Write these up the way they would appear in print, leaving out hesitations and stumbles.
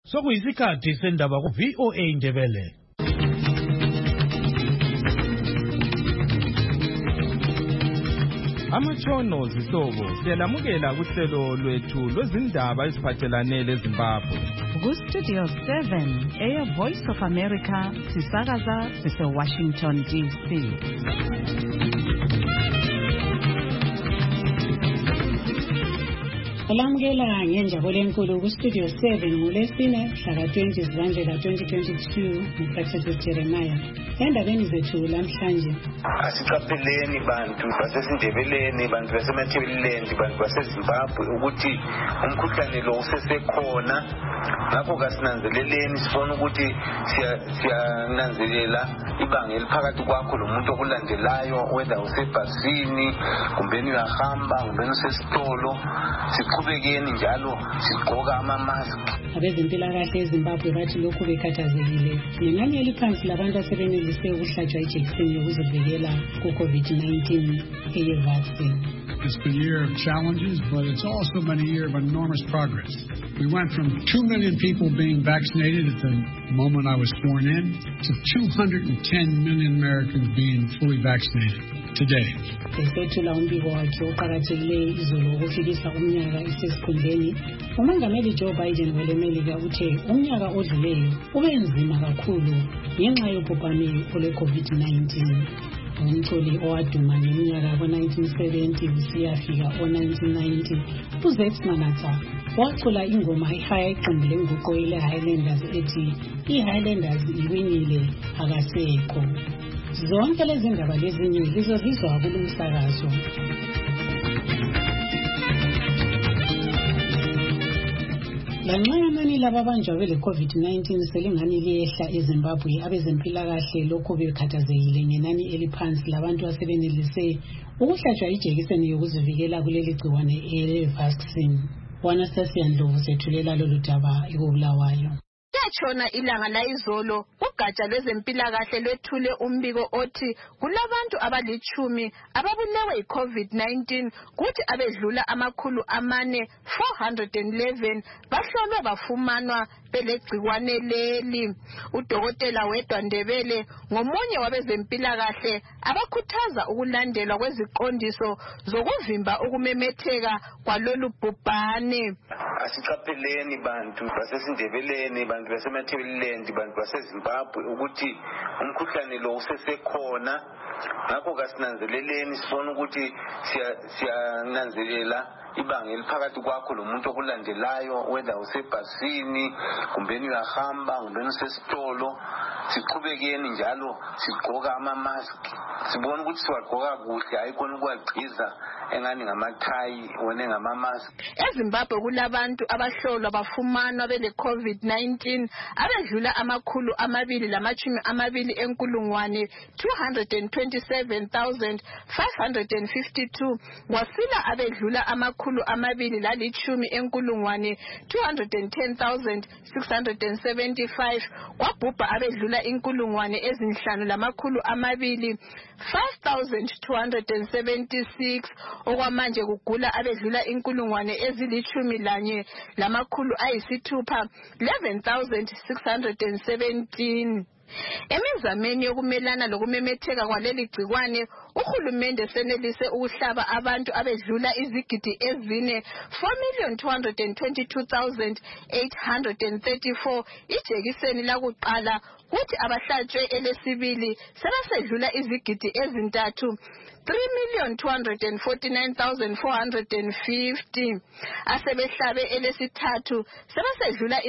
Sokuyisikhathi sendaba ku VOA Ndebele. Amatshono zihlobo siyalamukela kuhlelo lwethu lwezindaba eziphathelane leZimbabwe. Ku-Studio 7 Air Voice of America sisakaza sise-Washington DC. Olamukela ngenjabulo enkulu ku-Studio 7 ngolesine mhla ka-20 Zibandlela 2022 nguProfessor Jeremiah. Endabeni zethu namhlanje asiqapheleni bantu basesindebeleni, bantu basemathebeleni, bantu baseZimbabwe ukuthi umkhuhlane lo usesekhona. Ngakho kasinanzeleleni sifuna ukuthi siyananzelela ibanga eliphakathi kwakho lomuntu okulandelayo, whether usebhasini kumbeni uyahamba kumbeni usesitolo. Siqhubekeni njalo sigqoka ama-mask. Abezempilakahle eZimbabwe bathi lokhu bekhathazekile ngenani eliphansi labantu asebenelise ukuhlatshwa ijekiseni yokuzivikela ku-COVID-19 eye-vaccine. It's been a year of challenges, but it's also been a year of enormous progress. We went from 2 million people being vaccinated at the moment I was sworn in to 210 million Americans being fully vaccinated today. Esethula umbiko wakhe oqakathekileyo izolo ukufikisa umnyaka isesikhundleni, umongameli Joe Biden welemelika uthe umnyaka odluleyo ube nzima kakhulu ngenxa yobhubhane olwe-COVID-19. Umculi owaduma ngeminyaka ko-1970 kusiyafika o-1990 uZex Manatsa wacula ingoma ihaya iqembu lenguqo ile-Highlanders ethi i-Highlanders iwinile akasekho. Zonke lezi ndaba lezinye lizozizwa kulo msakazo. Lanxa inani lababanjwa bele-COVID-19 selingani liyehla eZimbabwe, abezempilakahle lokhu bekhathazekile ngenani eliphansi labantu asebenelise ukuhlatshwa ijekiseni yokuzivikela kuleli gciwane ele-vaccine. Anastasia Ndlovu sethulela lolu daba eKobulawayo. Yatshona ilanga layizolo ugatsha lwezempilakahle lwethule umbiko othi kulabantu abali-10 ababulewe yi-COVID-19 kuthi abedlula 411 bahlolwe bafumanwa belegciwane leli. Udokotela Wedwa Ndebele ngomunye wabezempilakahle abakhuthaza ukulandelwa kweziqondiso zokuvimba ukumemetheka kwalolu bhubhane. Asiqapheleni bantu basesindebeleni, bantu basemathebeleni, bantu baseZimbabwe ukuthi umkhuhlane lo usesekhona. Ngakho kasinanzeleleni sifuna ukuthi siyananzelela ibanga eliphakathi kwakho lomuntu okulandelayo, whether usebhasini kumbeni uyahamba kumbeni usesitolo. Siqhubekeni njalo sigqoka ama-mask. Sibona ukuthi siwagqoka kuhle, hayikhona ukuwagciza engani ngamathayi wona ngama-mask. EZimbabwe kulabantu abahlolwa bafumanwa bele-COVID-19 abedlula 227,552 kwasila abedlula 210,675 kwabhubha abedlula 5,200 5,276 okwamanje kugula abedlula 11,600 11,617. Emizameni yokumelana lokumemetheka kwaleli gciwane, uhulumende senelise ukuhlaba abantu abedlula izigidi ezine 4,222,834 ijekiseni lakuqala, kuthi abahlatshwe elesibili sebasedlula izigidi ezintathu 3,249,450. Asebehlabe elesithathu sebasedlula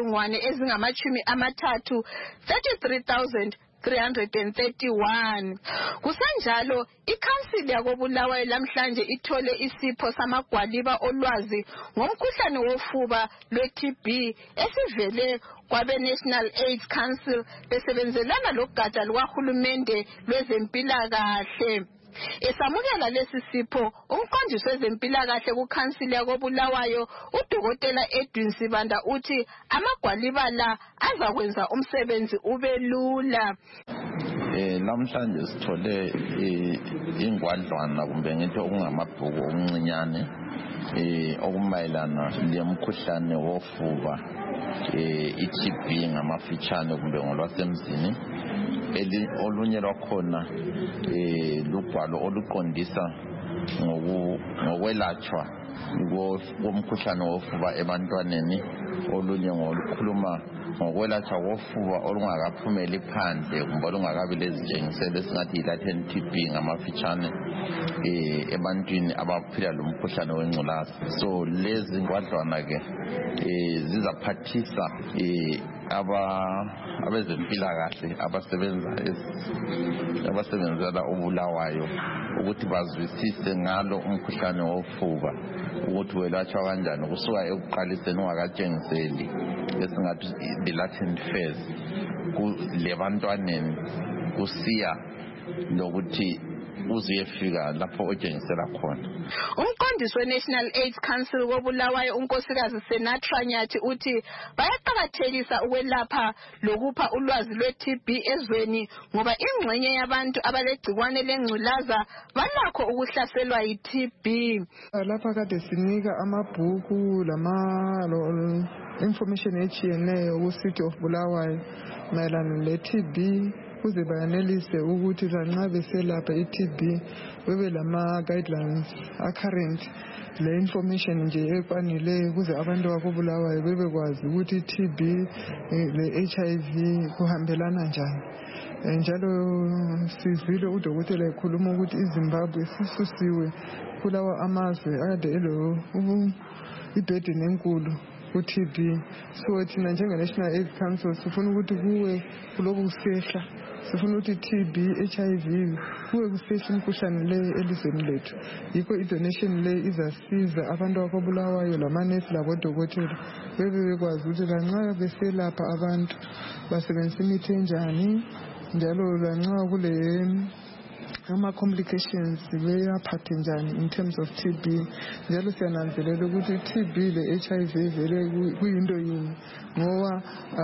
33,331. Kusenjalo, ikhansili yakoBulawayo lamhlanje ithole isipho samagwaliba olwazi ngomkhuhlane wofuba lwe-TB esivele kwabe-National AIDS Council besebenzelana logatsha lukahulumende lwezempilakahle. Esamukela lesi sipho umqondisi wezempilakahle kuKhansili yakoBulawayo uDokotela Edwin Sibanda uthi amagwaliba la azakwenza umsebenzi ube lula. Namhlanje sithole ingwadlwana kumbe ngithi okungamabhuku okuncinyane okumayelana lemkhuhlane wofuba i-TB ngamafitshane kumbe ngolwasemzini. Olunye lwakhona lugwalo oluqondisa ngokwelatshwa komkhuhlane wofuba ebantwaneni. Olunye ngolukhuluma ngokwelatshwa kofuba olungakaphumeli phandle kumbe olungakabi lezitshengiselo esingathi yi-latent TB ngamafitshane ebantwini abaphila lomkhuhlane wengculaza. So lezi ngwadlwana ke zizaphathisa abezempilakahle abasebenzela uBulawayo ukuthi bazwisise ngalo umkhuhlane wofuba ukuthi welatshwa kanjani kusuka ekuqaliseni ungakatshengiseli esingathi the latent phase lebantwaneni kusiya lokuthi uzuyefika lapho otshengisela khona. Umqondisi we-National AIDS Council koBulawayo unkosikazi Senatra Nyathi uthi bayaqakathekisa ukwelapha lokupha ulwazi lwe-TB ezweni ngoba ingxenye yabantu abalegcikwane lengculaza balakho ukuhlaselwa yi-TB. Lapha kade sinika amabhuku information etshiyeneyo ku-City of Bulawayo mayelana le-TB ukuze bayanelise ukuthi lanxa beselapha i-TB bebe lama-guidelines current le information nje ekwanileyo ukuze abantu bakoBulawayo bebekwazi ukuthi i-TB le-HIV kuhambelana njani. Njalo sizwile udokotela ekhuluma ukuthi iZimbabwe sisusiwe kulawa amazwe akade ibhedeni enkulu ku-TB. So thina njenge-National AIDS Council sifuna ukuthi kuwe kuloku kusehla. Sifuna ukuthi TB, HIV kuwe kusehla imkhuhlane le elizweni lethu. Yikho i-donation le izasiza abantu bakoBulawayo lamanesi labodokotela bebekwazi ukuthi lanxa beselapha abantu basebenzisa imithi enjani njalo lanxa kule ama-complications beyaphathe njani in terms of TB. Njalo siyananzelela ukuthi TB le-HIV vele kuyinto yinye ngoba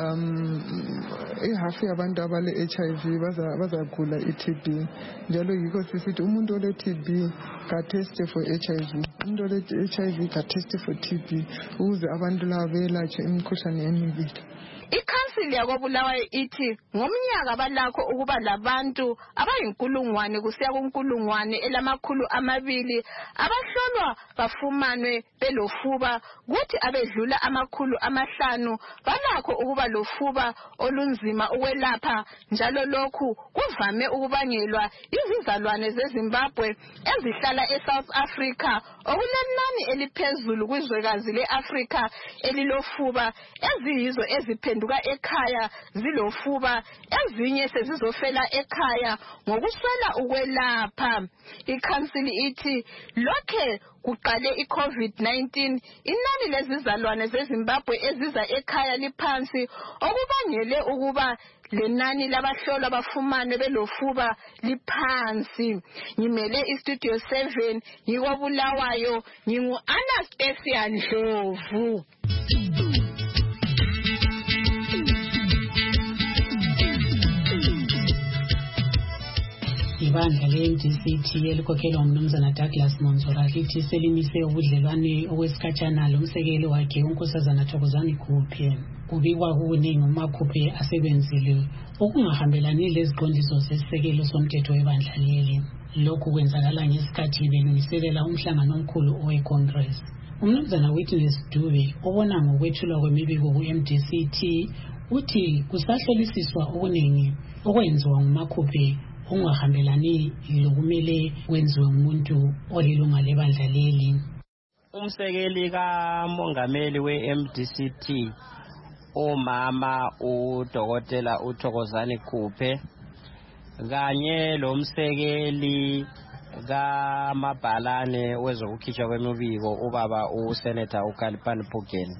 ihafu yabantu abale-HIV bazagula i-TB. Njalo yikho sisithi umuntu ole-TB kateste for HIV, umuntu ole-HIV kateste for TB ukuze abantu laba belatshwe imikhuhlane emibili. Ikhansili yakoBulawayo ithi ngomnyaka balakho ukuba labantu abayinkulungwane kusiya kunkulungwane elamakhulu 200 abahlolwa bafumanwe belofuba kuthi abedlula amakhulu 5 balakho ukuba lofuba olunzima ukwelapha. Njalo lokhu kuvame ukubangelwa izizalwane zeZimbabwe ezihlala eSouth Africa okulenani eliphezulu kwizwekazi leAfrica elilofuba eziyizo eziphenduka ekhaya zilofuba ezinye sezizofela ekhaya ngokuswela ukwelapha. Ikhansili ithi lokhe kuqale iCovid-19 inani lezizalwane zeZimbabwe eziza ekhaya liphansi okubangele ukuba lenani labahlolwa bafumane belofuba liphansi. Ngimele iStudio 7 ngikoBulawayo ngingu-Anastasia Ndlovu. Ibandla le-MDCT elikhokhelwa nguMnumzana Douglas Monzora lithi selimise ubudlelwane okwesikhatshana lomsekeli wakhe uNkosazana Thokozani Khuphe. Kubikwa kuningi uMakhuphe asebenzile okungahambelani leziqondiso zesisekelo somthetho webandla leli. Lokhu kwenzakala ngesikhathi belungiselela umhlangano omkhulu owe-Congress. UMnumzana Witness Dube obona ngokwethulwa kwemibiko ku-MDCT uthi kusahlolisiswa okuningi okwenziwa nguMakhuphe ungahambelani lokumele kwenziwe umuntu olilunga lebandla leli. Umsekeli kamongameli we-MDCT umama uDokotela uThokozani Khuphe kanye lomsekeli kaMabhalane wezokukhishwa kwemibiko ubaba uSenator uKhalipani Phugeni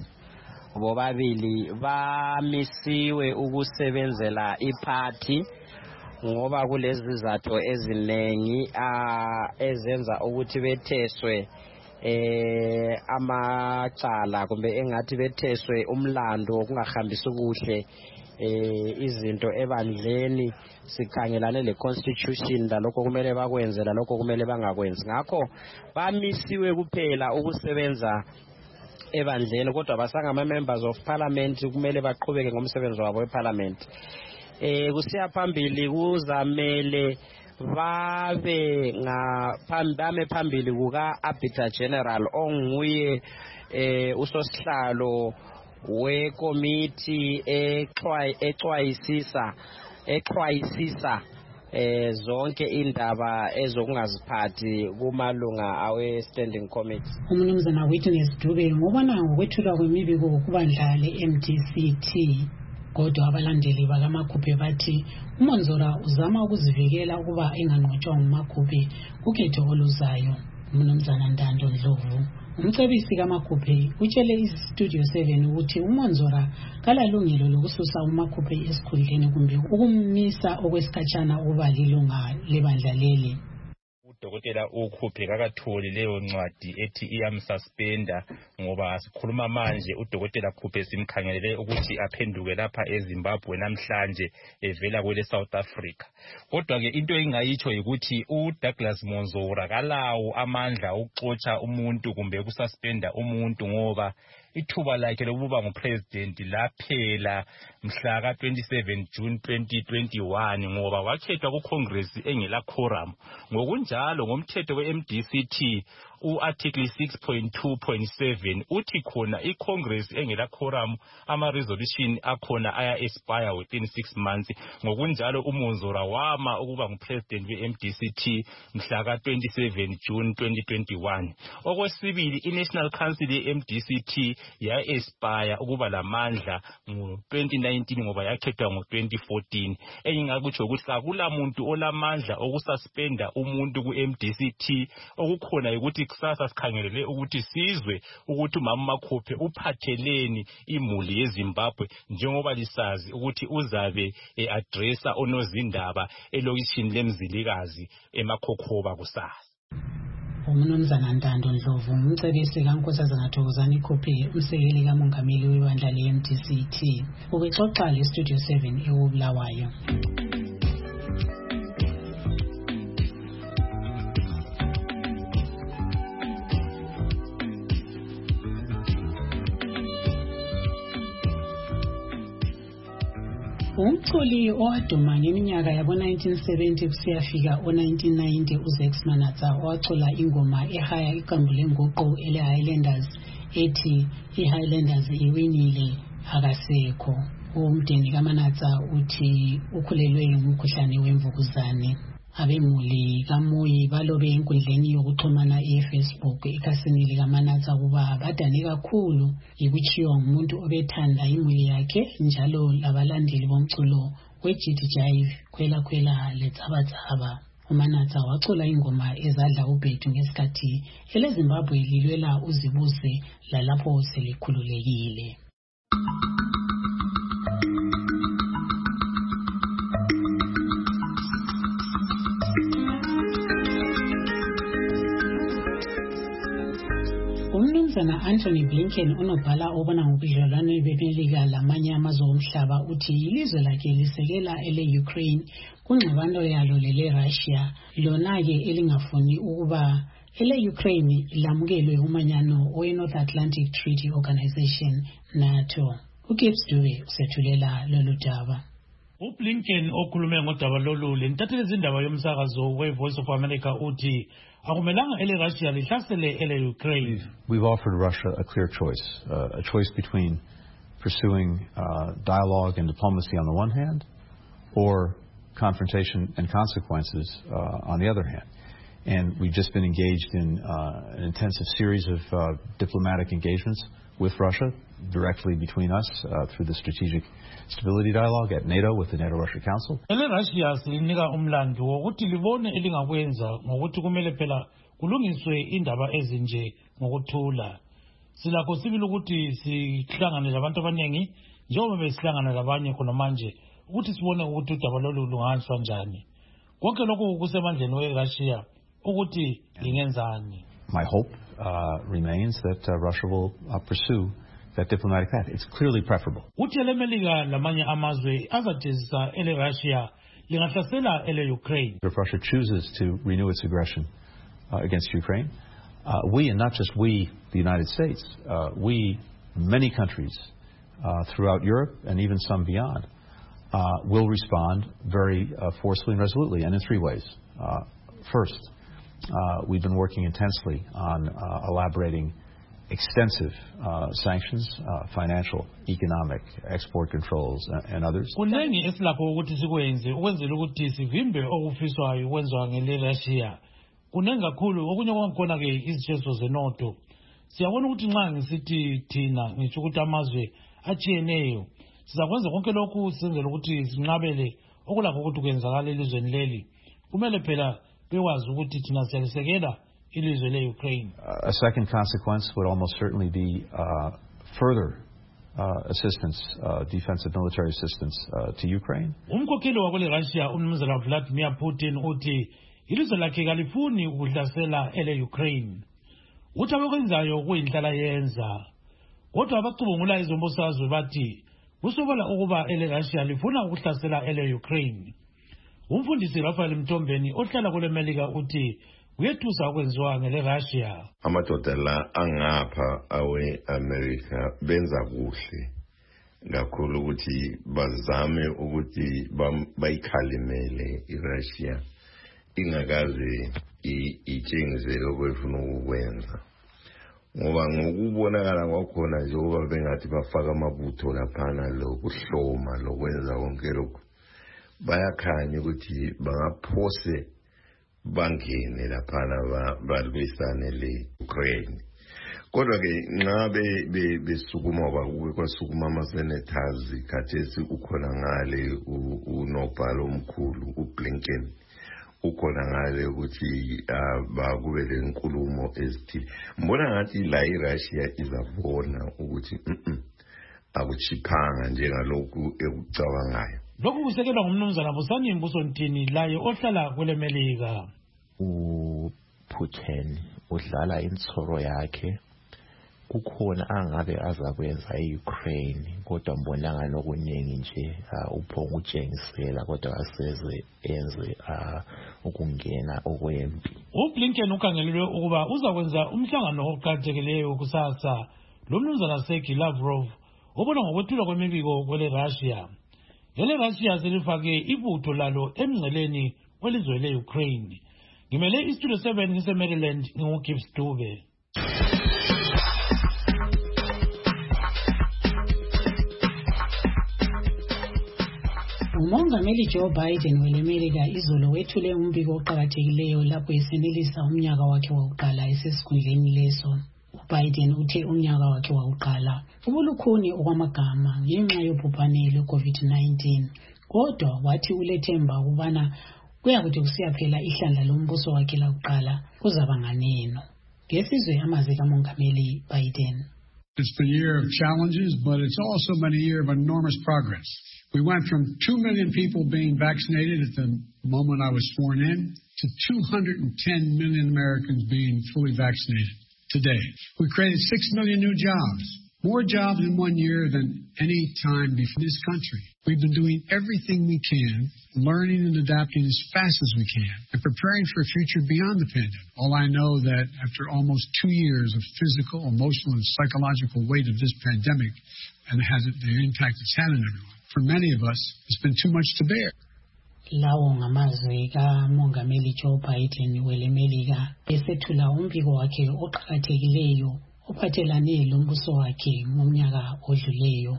bobabili bamisiwe ukusebenzela iphathi ngoba kulezi izathu eziningi ezenza ukuthi betheswe amacala kumbe engathi betheswe umlando okungahambisi kuhle izinto ebandleni sikhangelane le-constitution lalokho kumele bakwenze lalokho kumele bangakwenzi. Ngakho bamisiwe kuphela ukusebenza ebandleni kodwa basangama-members of parliament kumele baqhubeke ngomsebenzi wabo weparliament. Kusiya phambili kuzamele bame phambili kuka-Arbiter General onguye usosihlalo wekomiti exwayisisa zonke indaba ezokungaziphathi kumalunga awe-standing committee. Umnumzana Witness Dube ngobona ngokwethulwa kwemibiko kubandla le-MDCT kodwa abalandeli bakaMakhuphe bathi uMonzora uzama ukuzivikela ukuba enganqotshwa nguMakhuphe kukhetho oluzayo. Umnumzana Ntando Ndlovu umcebisi kaMakhuphe utshele iStudio 7 ukuthi uMonzora kalalungelo lokususa uMakhuphe esikhundleni kumbe ukumisa okwesikhatshana ukuba lilunga lebandla leli. Udokotela ukhuphe kakatholi leyo ncwadi ethi iyamsuspenda ngoba sikhuluma manje udokotela Khuphe simkhangelele ukuthi aphenduke lapha eZimbabwe namhlanje evela kwele South Africa. Kodwa ke into engayitsho ukuthi uDouglas Monzora kalawo amandla ukuxotsha umuntu kumbe ukususpenda umuntu ngoba ithuba lakhe lokuba ngupresident laphela mhla ka-27 June 2021 ngoba wakhethwa kuCongress engela quorum. Ngokunjalo ngomthetho we-MDCT u-article 6.2.7 uthi khona iCongress engela quorum ama-resolution akhona aya-expire within 6 months. Ngokunjalo uMonzora wama ukuba ngupresident we-MDCT mhla ka-27 June 2021. Okwesibili, i-National Council ye-MDCT ya-expire ukuba lamandla ngo-2019 ngoba yakhethwa ngo-2014. Engingakutsho ukuthi akula muntu olamandla okususpenda umuntu ku-MDCT. Okukhona ukuthi kusasa sikhangelele ukuthi sizwe ukuthi uMama Makhuphe uphatheleni imuli yeZimbabwe njengoba lisazi ukuthi uzabe addressa onozindaba elokishini lemzilikazi eMakhokhoba kusasa. Umnumzana Ntando Ndlovu umcebisi kaNkosazana Thokozani Khuphe umsekeli kamongameli webandla le-MDCT ubexoxa le-Studio 7 eBulawayo. Umculi owaduma ngeminyaka yabo-1970 kusiyafika o-1990 uZax Manatsa owacula ingoma ehaya iqembu lenguqu ele-Highlanders ethi i-Highlanders iwinile akasekho. Umndeni kaManatsa uthi ukhulelwe ngumkhuhlane wemvukuzane. Abemuli kaMoyi balobe enkundleni yokuxhumana eFacebook ekhasini likaManatsa kuba badane kakhulu yikutshiwa ngumuntu obethanda imuli yakhe njalo labalandeli bomculo weGT Jive khwela letsabatsaba. uManatsa wacula ingoma ezadla ubhedu ngesikhathi eleZimbabwe lilwela uzibuze lalapho selikhululekile. Umnumzana Anthony Blinken unobhala obona ngobudlelwano beMelika lamanye amazwe omhlaba uthi ilizwe lakhe lisekela ele-Ukraine kungxabano yalo lele-Russia lona-ke elingafuni ukuba ele-Ukraine lamukelwe umanyano we-North Atlantic Treaty Organization NATO. uGibbs Dube usethulela lolu daba. uBlinken okhulume ngodaba lolu lentathelwe izindaba yomsakazo we-Voice of America uthi akumelanga ele-Russia lihlasele ele-Ukraine. We've offered Russia a clear choice, a choice between pursuing dialogue and diplomacy on the one hand, or confrontation and consequences on the other hand. And we've just been engaged in an intensive series of diplomatic engagements with Russia, directly between us through the Strategic Stability Dialogue at NATO with the NATO-Russia Council. Ele-Russia silinika umlando wokuthi libone elingakwenza ngokuthi kumele phela kulungiswe indaba ezinje ngokuthula. Silakho sibili ukuthi sihlangane labantu abaningi njengoba besihlangana labanye khona manje ukuthi sibone ukuthi udaba lolu lungahanjiswa njani. Konke lokhu kusemandleni weRussia ukuthi lingenzani. My hope remains that Russia will pursue that diplomatic path. It's clearly preferable. Uthi elemelika lamanye amazwe azajezisa ele-Russia lingahlasela ele-Ukraine. If Russia chooses to renew its aggression against Ukraine, we, and not just we, the United States, we, many countries throughout Europe and even some beyond, will respond very forcefully and resolutely, and in three ways. First, we've been working intensely on elaborating extensive sanctions, financial, economic, export controls, and others. Kunengi esilapho ukuthi sikwenze ukwenzela ukuthi sivimbe okufiswayo ukwenziwa ngele-Russia. Kunengi kakhulu okunye kwakhona ke izitshezo zenotho. Siyabona ukuthi nxa ngisithi thina ngisho ukuthi amazwe atshiyeneyo sizakwenza konke lokhu senzela ukuthi sinqabele okulakho ukuthi kwenzakala elizweni leli. Kumele phela bekwazi ukuthi thina siyalisekela ilizwe le-Ukraine. A second consequence would almost certainly be further assistance, defensive military assistance to Ukraine. Umkhokheli wakwele-Russia uMnumzana Vladimir Putin uthi ilizwe lakhe kalifuni ukuhlasela ele-Ukraine. Uthi abakwenzayo kuyinhlala yenza. Kodwa abacubungula izombusazwe bathi kusobala ukuba ele-Russia lifuna ukuhlasela ele-Ukraine. Umfundisi Rafael Mtombeni ohlala kule Melika uthi kuyethusa okwenziwa ngele-Russia. Amadoda la angapha awe-America benza kuhle kakhulu ukuthi bazame ukuthi bayikhalimele i-Russia ingakaze itshengisele okwefuna ukukwenza. Ngoba ngokubonakala kwakhona nje ukuba bengathi bafaka amabutho laphana lokuhloma lokwenza konke lokhu bayakhanya ukuthi bangaphose bangene laphana balwisane le-Ukraine. Kodwa ke nxa besukuma kwasukuma ama-senators khathesi ukhona ngale unobhala omkhulu uBlinken ukhona ngale ukuthi bakube lenkulumo ezithile. Mbona ngathi la iRussia izabona ukuthi akuchiphanga njengalokhu ekucabangayo. Lokhu kusekelwa ngumnumzana Busani Mbusontini laye ohlala kule Melika. uPutin udlala insoro yakhe kukhona angabe azakwenza eUkraine kodwa mbonanga nokuningi nje uphonga utshengisela kodwa aseze enze ukungena okwempi. uBlinken ukhangelelwe ukuba uzakwenza umhlangano oqhakathekileyo kusasa lomnumzana Sergey Lavrov obona ngokwethula kwemibiko kwele-Russia. Ele-Russia selifake ibutho lalo emngceleni welizwe le-Ukraine. Ngimele iStudio 7 ngise-Maryland nginguGibbs Dube. Umongameli Joe Biden welemelika izolo wethule umbiko oqhakathekileyo lapho esenelisa umnyaka wakhe wokuqala esesikhundleni leso. uBiden uthe umnyaka wakhe wokuqala ubulukhuni okwamagama ngenxa yobhubhane lwe-COVID-19 kodwa wathi ulethemba ukubana kuyakuthi kusiyaphela ihlandla lombuso wakhe lokuqala kuzaba nganeno. Ngesizwe amazwi kamongameli Biden. It's been a year of challenges, but it's also been a year of enormous progress. We went from 2 million people being vaccinated at the moment I was sworn in to 210 million Americans being fully vaccinated today. We created 6 million new jobs, more jobs in 1 year than any time before in this country. We've been doing everything we can, learning and adapting as fast as we can, and preparing for a future beyond the pandemic. All I know that after almost 2 years of physical, emotional, and psychological weight of this pandemic and the impact it's had on everyone, for many of us, it's been too much to bear. Lawo ngamazwi kamongameli Joe Biden welemelika esethula umbiko wakhe oqhakathekileyo ophathelane lombuso wakhe ngomnyaka odluleyo.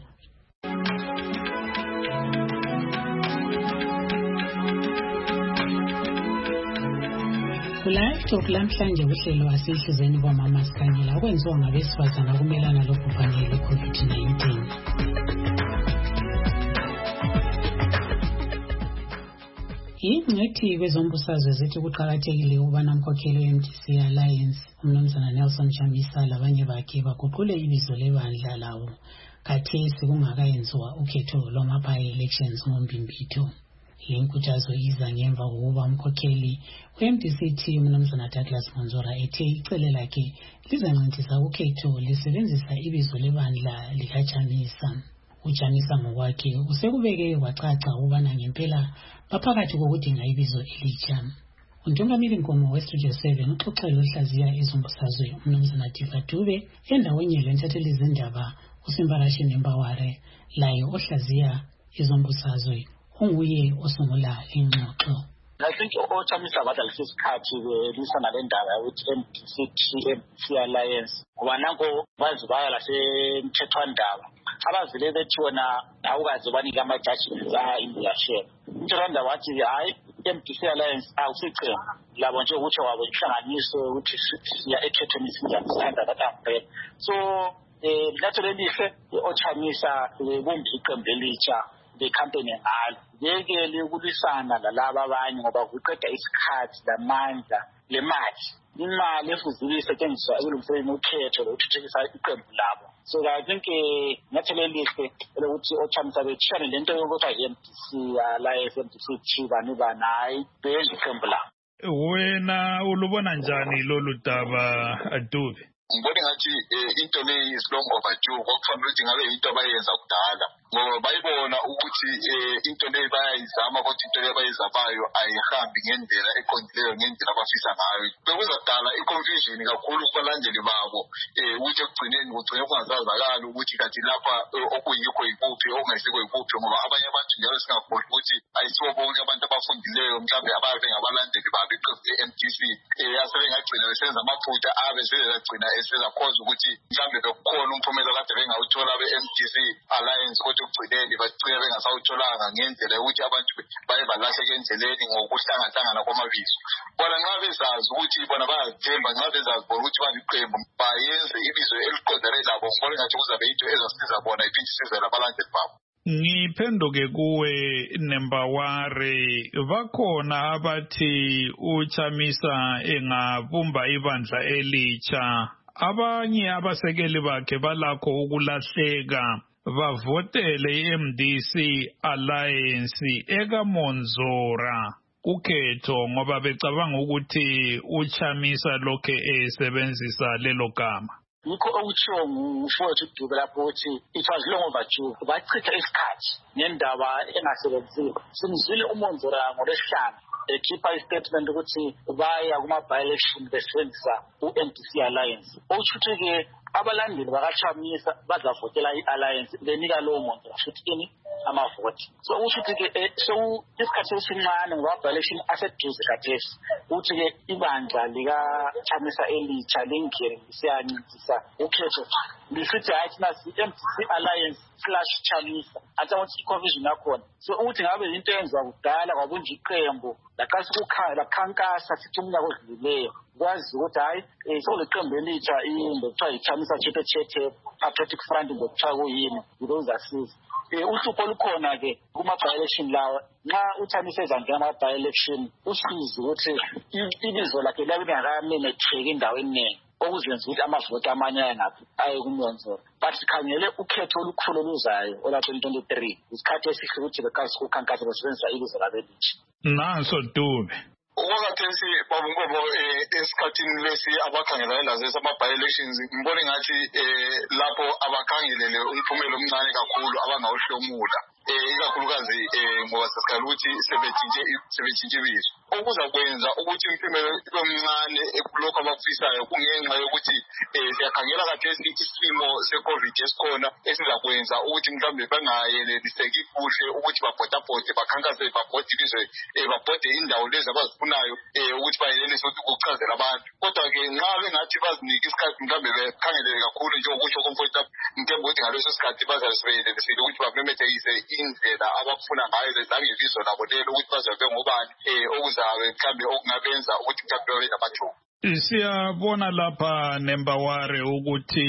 Live Talk lamhlanje uhlelo asihlizeni kwamama sikhangela okwenziwa ngabesifazana kumelana lobhubhane lwe-COVID-19. Ingcwethi kwezombusazwe zithi kuqakathekile ukubana umkhokheli we-MDC Alliance umnumzana Nelson Chamisa labanye bakhe baguqule ibizo lebandla lawo khathesi kungakayenziwa ukhetho lwama-by-elections ngoMbimbitho. Le nkuthazo iza ngemva kokuba umkhokheli we-MDC umnumzana Douglas Monzora ethe icele lakhe lizancedisa ukhetho lisebenzisa ibizo lebandla likaChamisa. UChamisa ngokwakhe usekubeke kwacaca ukubana ngempela baphakathi kokudinga ibizo elitsha. Untungamili Nkomo weStudio 7 uxoxele uhlaziya izombusazwe umnumzana Tifa Dube endaweni lentatheli zindaba uSimbarashi Nembaware layo ohlaziya izombusazwe unguye osungula ingxoxo. I think Chamisa badalisikhathi belisana le ndaba ukuthi MDC Alliance ngoba nanko bazi baya lasemthethwandaba abazile bethi wona awukaze banika ama-judgments a-India. Umthethwandaba wathi hayi MDC Alliance awusichema labo nje ukuthi wabo ihlanganiso ukuthi siya ekhethweni sizasithanda that. So naturally lihle Chamisa bombi iqembu elitsha le-campaign ngalo yekele ukulisana lalaba abanye ngoba kuqeda isikhathi lamandla lemali imali efuzile isetshenziswa ekulungiseni ukhetho lokuthuthukisa iqembu labo. So I think naturally lihle ukuthi Chamisa bethishane lento yokuthi i-MDC Alliance MDC bani banayi benze iqembu labo. Wena ulubona njani lolu daba Dube? Ngibona ngathi into le is long overdue ngokufanele ukuthi ngabe into abayenza kudala ngoba bayibona ukuthi into le bayayizama kodwa into le bayizabayo ayihambi ngendlela eqondileyo ngendlela abafisa ngayo. Bekuzadala i-confusion kakhulu kubalandeli babo ukuthi ekugcineni kugcine kungazazakala ukuthi kathi lapha okuyikho yikuphi okungayisikho yikuphi ngoba abanye abantu njalo singakhohlwa ukuthi ayisibo bonke abantu abafundileyo mhlawumbe ababe ngabalandeli babo iqembu le-MDC asebengagcina besenza amaphutha abesezagcina esezakhoza ukuthi mhlawumbe bekukhona umphumela kade bengawuthola be-MDC Alliance kodwa ekugcineni bagcina bengasawutholanga ngendlela yokuthi abantu baye balahleka endleleni ngokuhlangahlangana kwamabizo. Bona nxa bezazi ukuthi bona bayazithemba nxa bezazi bona ukuthi baliqembu bayenze ibizo eliqondane labo ngibona ngathi kuzabe into ezasiza bona iphinde isize labalandeli babo. Ngiphenduke kuwe Nembaware, bakhona abathi uChamisa engabumba ibandla elitsha. Abanye abasekeli bakhe balakho ukulahleka bavotele i-MDC Alliance ekaMonzora kukhetho ngoba becabanga ukuthi uChamisa lokhe esebenzisa lelo gama. Yikho okutshiwo ngufowethu Dube lapho ukuthi it was long overdue. Bachitha isikhathi ngendaba engasebenziyo. Simzwile uMonzora ngoLwesihlanu ekhipha istatement ukuthi baya kuma-by-election besebenzisa u-MDC Alliance. Okusho-ke abalandeli bakaChamisa bazavotela i-Alliance benika lowo Monzora futhi ini amavoti. So ukusho-ke isikhathi esincane ngoba by-election aseduze khathesi ukuthi-ke ibandla likaChamisa elitsha lingene lisiyancedisa ukhetho lisithi hayi thina i-MDC Alliance / Chamisa athi ukuthi i-confusion yakhona. So ukuthi ngabe into eyenziwa kudala kwabunje iqembu lakhankasa sithi umnyaka odlulileyo kwazi ukuthi hayi sekuleqembu elitsha into kuthiwa yi-Chamisa Chethe Patriotic Front ngokuthiwa kuyini uzasiza. Uhlupho olukhona-ke kuma-by-election lawa nxa uChamisa ezangena ama-by-election usize ukuthi ibizo lakhe liyabe lingakamemetheki endaweni eningi okuzenza ukuthi amavoti amanye aye kuMonzora. But sikhangele ukhetho olukhulu oluzayo ola-2023 isikhathi esihle ukuthi bekasi kukhankasa besebenzisa ibizo labelitsha. Nanso Dube. Okwakhathesi babunkobo esikhathini lesi abakhangelane lazo ama-by-elections ngibona ngathi lapho abakhangelele umphumela omncane kakhulu abangawuhlomula ikakhulukazi ngoba sesikhala ukuthi sebetshintshe ibizo. Okuzakwenza ukuthi impumela omncane kulokho abakufisayo kungenxa yokuthi siyakhangela khathesi isimo se-COVID esikhona esizakwenza ukuthi mhlawumbe bangayeneliseki kuhle ukuthi babhodabhode bakhankase babhode ilizwe babhode indawo lezi abazifunayo ukuthi bayenelise ukuthi ukuchazela abantu. Kodwa-ke nxa bengathi bazinike isikhathi mhlawumbe bekhangelele kakhulu njengokusho komfowethu ngithemba ukuthi ngaleso sikhathi bazabe sebeyenelisile ukuthi bamemethekise indlela abakufuna ngayo langebizo labo lelo ukuthi bazabe ngobani okuzabe mhlawumbe okungabenza ukuthi mhlawumbe babe namathuba. Siyabona lapha Nembaware ukuthi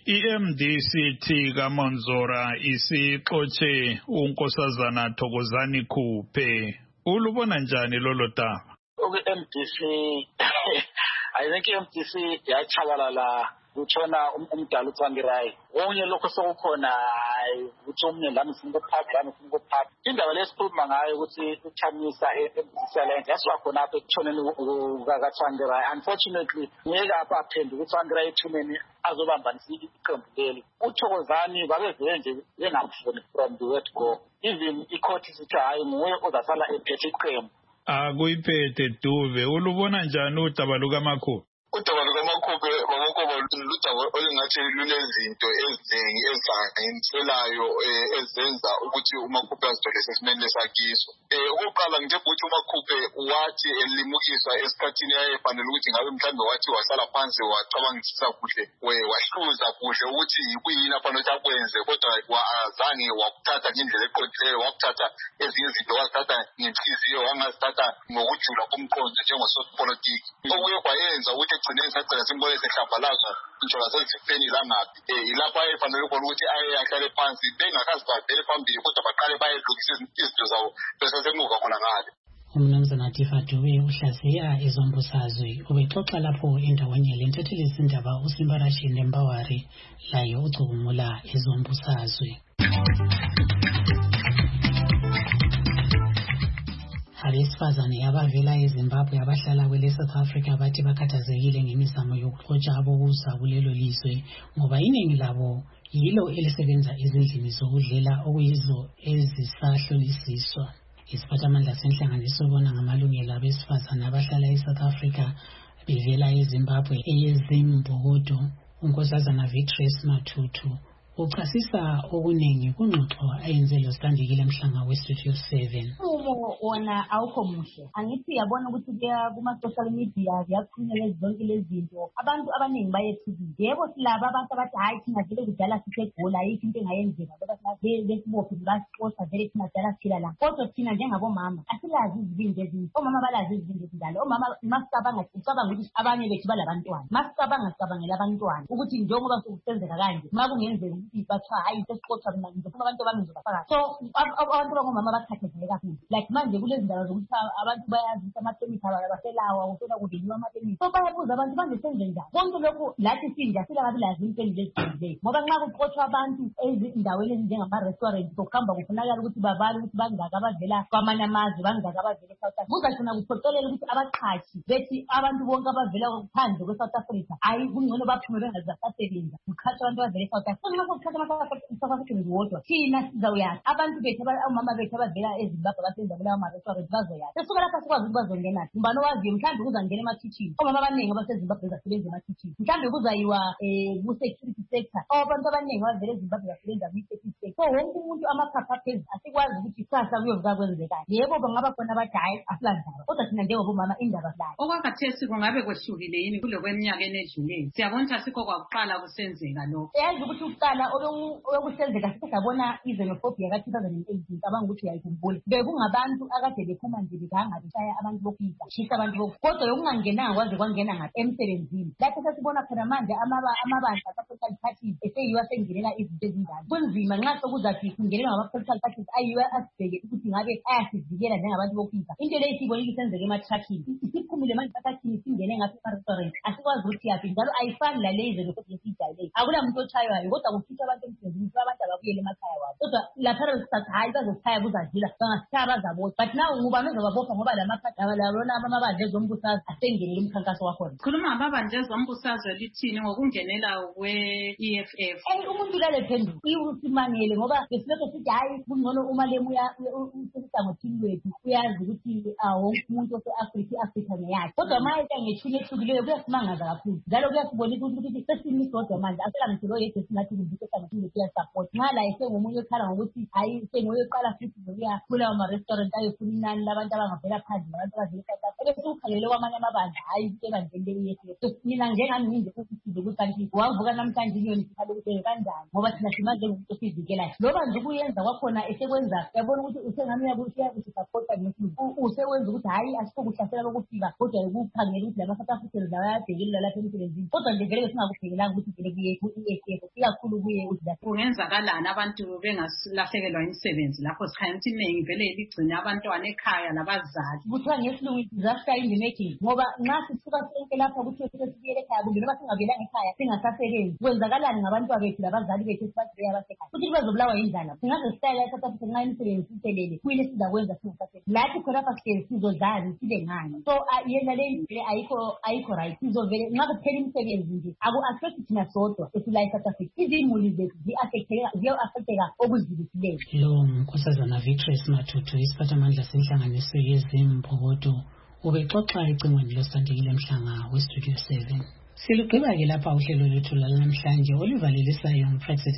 i-MDC kaMonzora isixotshe unkosazana Thokozani Khuphe. ulubona njani lolo daba? MDC I think MDC yachabalala utshona umdala uTsangirai wonke lokho sokukhona ukuthi umne lami ufuna ukuphapha indaba lesikhuluma ngayo ukuthi uchamisa eMCCLand yaswa khona apha ekutshoneni kaTsangirai. Unfortunately ngeke aphendula uTsangirai ethuneni azobambanisa iqembu leli. uThokozani babevele nje bengamfuni from the word go. Even icourt sithi hayi nguye ozasala ephethe iqembu. Akuyiphethe Dube, ulubona njani udaba lukaMakhuphe? Udaba lukaMakhuphe babonkobo ludaba olungathi lunezinto eziningi ezahenselayo ezenza ukuthi uMakhuphe azithole sesimene sakiso. Ukuqala nje ukuthi uMakhuphe wathi elimukiswa esikhathini ayefanele ukuthi ngabe mhlambe wathi wasala phansi wacabangisisa kuhle wahluza kuhle ukuthi yikuyini afanele akwenze kodwa azange wakuthatha ngendlela eqondileyo wakuthatha ezinye izinto wakuthatha ngenhliziyo wangazithatha ngokujula komqondo njengosopolitiki. Okuye kwayenza ukuthi egcineni sagcina simbone sehlambalaza injola sezifeni langaphi ilapho ayefanele ukubona ukuthi ahlale phansi bengakazibhadele phambili kodwa baqale bayedlulisa izinto zawo bese semuva khona ngale. Umnumzana Tifa Dube uhlaziya izombusazwe ubexoxa lapho endaweni lentethelesindaba uSimbarashini Mbawari layo ucubungula izombusazwe. Abesifazane abavela eZimbabwe abahlala kwele South Africa bathi bakhathazekile ngemizamo yokuxotsha abokuza kulelo lizwe ngoba iningi labo yilo elisebenza ezindlini zokudlela okuyizo ezisahlolisiswa. Isiphathamandla senhlanganiso ebona ngamalungelo abesifazane abahlala eSouth Africa bevela eZimbabwe eyeZimbokodo unkosazana Victress Matutu uchasisa okuningi kungxoxo ayenze loSithandekile Mhlanga weStudio 7. Wona awukho muhle angithi yabona ukuthi kuya kuma social media yakhulunywa zonke lezi zinto abantu abaningi bayethukile. Yebo silaba abantu abathi hayi thina vele kudala sisegula ayikho into engayenzeka ngoba besibophe basixoxa vele thina dala siphila la kodwa thina njengabomama asilazi izibindi ezinto. Omama balazi izibindi ezindala. Omama masicabanga ukuthi abanye bethu balabantwana masicabangela abantwana ukuthi njengoba sokusenzeka kanje makungenzeka ukuthi bathiwa hayi sesixoxa mina ngizofuna abantu bami ngizobafaka. So abantu bangomama bakhathazeke kakhulu like manje kulezi ndawo zokuthi abantu bayazi ukuthi amaphemisi abaselawa ufuna kudeliwa amaphemisi. So bayabuza abantu bangesenze njani konke lokhu lathi sinja silakabilazi impendulo eziphezulu ngoba nxa kuxoxwa abantu ezindaweni ezinjengama-restaurant sokuhamba kufunakala ukuthi babale ukuthi bangaka abavela kwamanye amazwe bangaka abavela eSouth Africa. Kuzagcina kuphoqelela ukuthi abaqhashi bethi abantu bonke abavela phandle kwe-South Africa hayi kungcono baphume bengazasasebenza kuqhatsha abantu abavela eSouth Africa. So nxa kuqhatsha ama-South African wodwa thina sizawuyazi abantu bethu omama bethu abavela eZimbabwe basenza kulawo ama-restaurant bazoyazi. Sesuka lapha sikwazi ukuthi bazongenaphi mbani owaziyo mhlawumbe kuzangena emakhitshini. Omama abaningi abaseZimbabwe basebenza emakhitshini mhlawumbe kuzayiwa ku-security sector. Abantu abaningi abavela eZimbabwe basebenza kwi-security sector. So wonke umuntu amaphapha aphezulu asikwazi ukuthi kusasa kuyovuka kwenzekani. Yebo bangaba khona abadala asilandaba kodwa thina njengobomama indaba silayo. Okwakhathesi kungabe kwehlukile yini kulokweminyakeni edlulile? Siyabona ukuthi asikho kwakuqala kusenzeka lokho. Yazi ukuthi ukuqala okusenzeka sikho sabona izenophobia ka-2018 ngicabanga ukuthi uyayikhumbula. Bekungabantu akade bephuma nje beganga beshaya abantu bokuyisa shisa abantu boku kodwa yokungangenanga kwaze kwangena ngapha emsebenzini lapho sesibona khona manje amabandla ka-political parties eseyiwa sengenela izinto ezinjalo. Kunzima nxa sokuzathi kungenela ngama-political parties ayiwa asibheke ukuthi ngabe ayasivikela njengabantu bokuyisa. Into leyo siyibonile isenzeka ema-truckini isiphumile manje ematrackini singene ngapha ema-restaurant asikwazi ukuthi yaphi njalo ayifani laleyize lokho esiyijayeleyo. Akula muntu otshaywayo kodwa kukhitshwa abantu emsebenzini abantu ababuyele emakhaya wabo kodwa lapha sisathi hayi bazochaya kuzadlula bangasichaya bazabotha but now ngubani ozobabopha ngoba labona amabandla ezombusazwe asengenele umkhankaso wakhona. Khuluma amabandla ezombusazwe lithini ngokungenela kwe-EFF? Umuntu lale phendulo usimangele ngoba besilokho sithi hayi kungcono uma lemuya usehlangothini lwethu uyazi ukuthi wonke umuntu ose-Afrika ngeyakhe kodwa ma ngethuni ehlukileyo kuyasimangaza kakhulu njalo kuyasibonisa ukuthi sesimnisodwa manje aselangiselo yethu singathi kumbise ehlangothini lethu uyasupport nxa la esengomunye okhala ngokuthi hayi sengoyoqala futhi ngokuya kulawo ma-restaurant ayofuna inani labantu abangavela phandle nabantu abavela eSouth Africa ebesukukhangelele kwamanye amabandla hayi ukuthi ebandleni leyeSF. Mina njengami nginjekusile ukuthi kanti wavuka namhlanje inyoni sikhale ukuthi kanjani ngoba thina simanje ngumuntu osivikelayo loba nje ukuyenza kwakhona esekwenza yabona ukuthi usengami uyakusipota usewenza ukuthi hayi asikho kuhlasela lokufika kodwa ukukhangela ukuthi lama-South Africans lawa ayabhekelela lapha emsebenzini kodwa nje vele singakubhekelanga ukuthi vele kuye ku-EFF ikakhulu kuye kungenzakalani kanjani abantu bengasilahlekelwa imisebenzi lapho sikhanya ukuthi iningi vele ligcine abantwana ekhaya labazali. Kuthiwa ngesilungu disaster in the making, ngoba nxa sisuka sonke lapha kuthiwe sesibuyele ekhaya kumbe noma singabuyelanga ekhaya singasasebenzi, kwenzakalani ngabantwana bethu labazali bethu esibadlula abasekhaya? Futhi bazobulawa yindlala. Singaze sihlale eSouth Africa nxa imisebenzi isiphelele, kuyile sizakwenza singasasebenzi. Lathi khonapha sihleli sizodlani sibe ngani? So yena le ayikho right. Sizovele nxa kuphela imisebenzi nje aku-affect thina sodwa esila eSouth Africa. Izimuli zethu ziya-affecteka okuzilisileyo. Lo Nkosazana Victory Mathutu, isiphathamandla senhlanganiso yezimbokodo, ubexoxa ecingweni loSandile Mhlanga weStudio 7. Silugqiba ke lapha uhlelo lwethu namhlanje oluvalisayo nguPresident